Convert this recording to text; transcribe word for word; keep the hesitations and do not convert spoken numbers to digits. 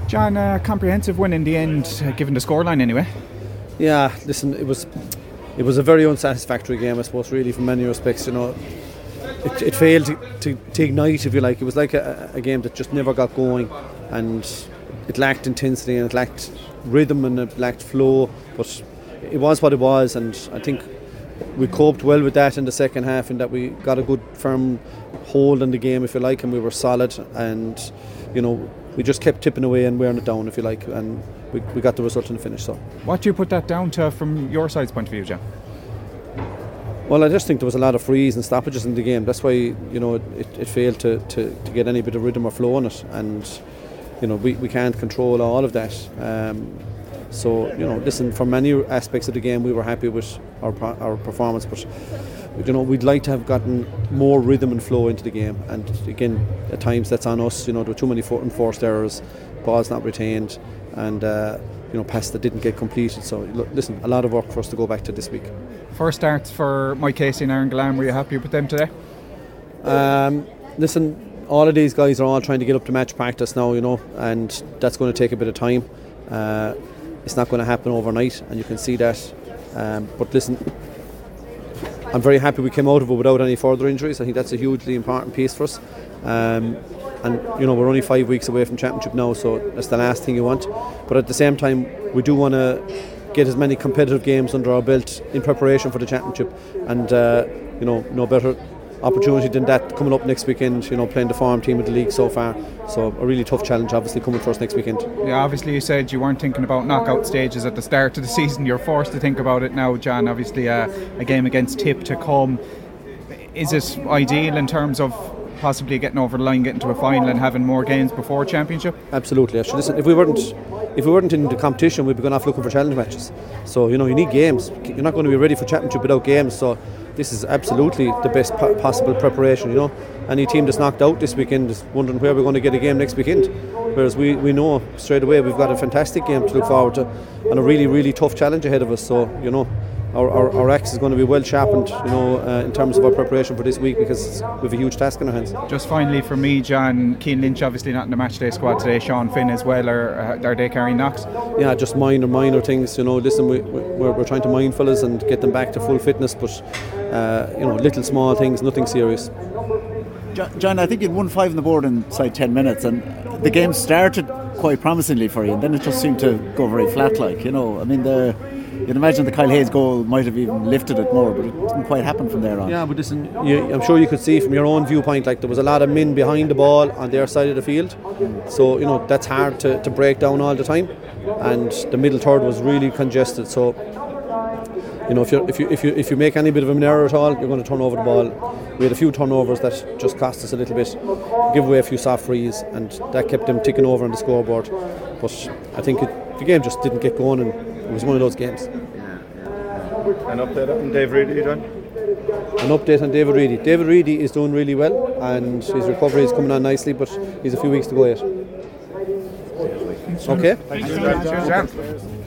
John, a comprehensive win in the end, uh, given the scoreline anyway. Yeah, listen, it was it was a very unsatisfactory game, I suppose, really, from many respects. You know, it, it failed to, to, to ignite, if you like. It was like a, a game that just never got going, and it lacked intensity and it lacked rhythm and it lacked flow. But it was what it was, and I think we coped well with that in the second half, in that we got a good firm hold on the game, if you like, and we were solid, and you know, we just kept tipping away and wearing it down, if you like, and we, we got the result in the finish. So, what do you put that down to from your side's point of view, John? Well, I just think there was a lot of frees and stoppages in the game. That's why, you know, it, it failed to, to, to get any bit of rhythm or flow in it, and you know, we, we can't control all of that. Um, so, you know, listen, for many aspects of the game we were happy with our our performance, but you know, we'd like to have gotten more rhythm and flow into the game, and again, at times that's on us. You know, there were too many enforced errors, balls not retained, and uh, you know, passes that didn't get completed. So look, listen, a lot of work for us to go back to this week. First starts for Mike Casey and Aaron Gillan. Were you happy with them today? Um, listen, all of these guys are all trying to get up to match practice now, you know, and that's going to take a bit of time. Uh, it's not going to happen overnight, and you can see that. Um, but listen, I'm very happy we came out of it without any further injuries. I think that's a hugely important piece for us. Um, and you know, we're only five weeks away from championship now, so that's the last thing you want. But at the same time, we do want to get as many competitive games under our belt in preparation for the championship, and uh, you know, no better opportunity than that coming up next weekend, you know, playing the farm team of the league so far. So a really tough challenge obviously coming for us next weekend. Yeah, obviously you said you weren't thinking about knockout stages at the start of the season. You're forced to think about it now, John. Obviously uh, a game against Tip to come. Is it ideal in terms of possibly getting over the line, getting to a final and having more games before championship? Absolutely. Actually, listen, if we weren't if we weren't in the competition, we'd be going off looking for challenge matches. So, you know, you need games. You're not going to be ready for championship without games. So this is absolutely the best po- possible preparation. You know, any team that's knocked out this weekend is wondering where we're going to get a game next weekend, whereas we, we know straight away we've got a fantastic game to look forward to, and a really really tough challenge ahead of us. So, you know, our, our, our axe is going to be well sharpened, you know, uh, in terms of our preparation for this week, because we have a huge task in our hands. Just finally for me, John, Keane Lynch obviously not in the matchday squad today, Sean Finn as well, are, are they carrying knocks? Yeah, just minor minor things, you know. Listen, we, we're, we're trying to mind fellas and get them back to full fitness, but uh, you know, little small things, nothing serious. John, I think you'd won five on the board inside ten minutes, and the game started quite promisingly for you, and then it just seemed to go very flat, like, you know. I mean, the you'd imagine the Kyle Hayes goal might have even lifted it more, but it didn't quite happen from there on. Yeah, but listen, you, I'm sure you could see from your own viewpoint, like, there was a lot of men behind the ball on their side of the field, so you know, that's hard to, to break down all the time, and the middle third was really congested. So you know, if you if you if you if you make any bit of an error at all, you're going to turn over the ball. We had a few turnovers that just cost us a little bit, give away a few soft frees, and that kept them ticking over on the scoreboard. But I think it, the game just didn't get going, and it was one of those games. An update on Dave Reedy, John? An update on David Reedy. David Reedy is doing really well, and his recovery is coming on nicely, but he's a few weeks to go yet. Okay. Thank you.